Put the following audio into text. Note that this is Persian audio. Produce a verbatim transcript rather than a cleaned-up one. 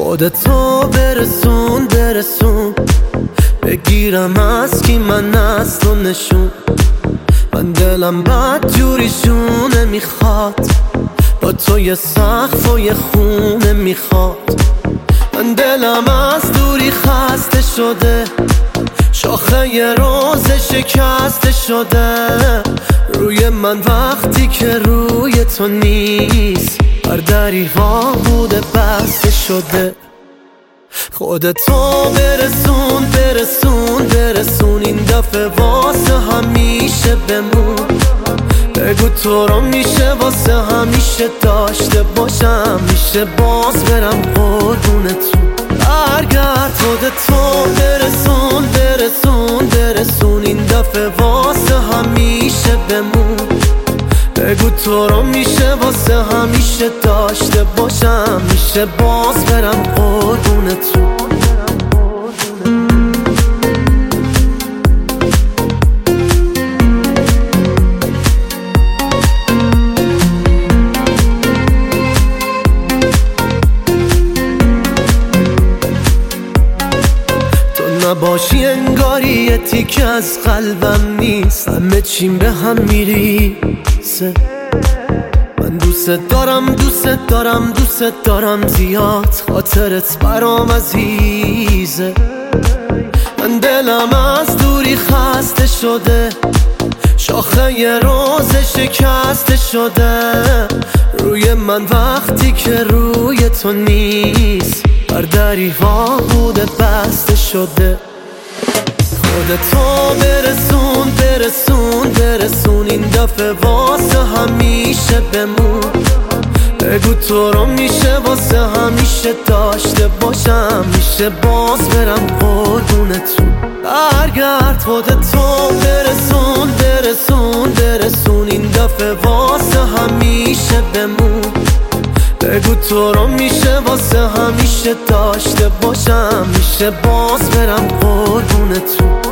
خودتو برسون برسون، بگیرم از کی من از تو نشون. من دلم بد جوریشونه میخواد، با تو یه سقف و یه خونه میخواد. من دلم از دوری خسته شده، شاخه یه روز شکسته شده. روی من وقتی که روی تو نیست، بر دریها بوده بسته شده. خودتو برسون برسون برسون، این دفعه واسه همیشه بمون. بگو تو رو میشه واسه همیشه داشته باشم، میشه باز برم قربونتون. برگرد خودتو برسون برسون برسون، این دفعه واسه همیشه بمون. بگو تو رو میشه واسه همیشه داشته باشم، میشه باز برم قربونتون. نباشی انگاری یه تیکه از قلبم نیست، همه چیم به هم میریزه. من دوست دارم دوست دارم دوست دارم زیاد، خاطرت برام عزیزه. من دلم از دوری خسته شده، شاخه یه روز شکسته شده. روی من وقتی که روی تو نیست، بر دریها بوده بسته شده. خودتو برسون برسون برسون، این دفعه واسه همیشه بمون. بگو تو رو میشه واسه همیشه داشته باشم، میشه باز برم قربونتون. برگرد خودتو برسون برسون برسون، این دفعه واسه همیشه بمون. بگو تو رو میشه واسه همیشه داشته باشم، میشه باز برم قربونتون.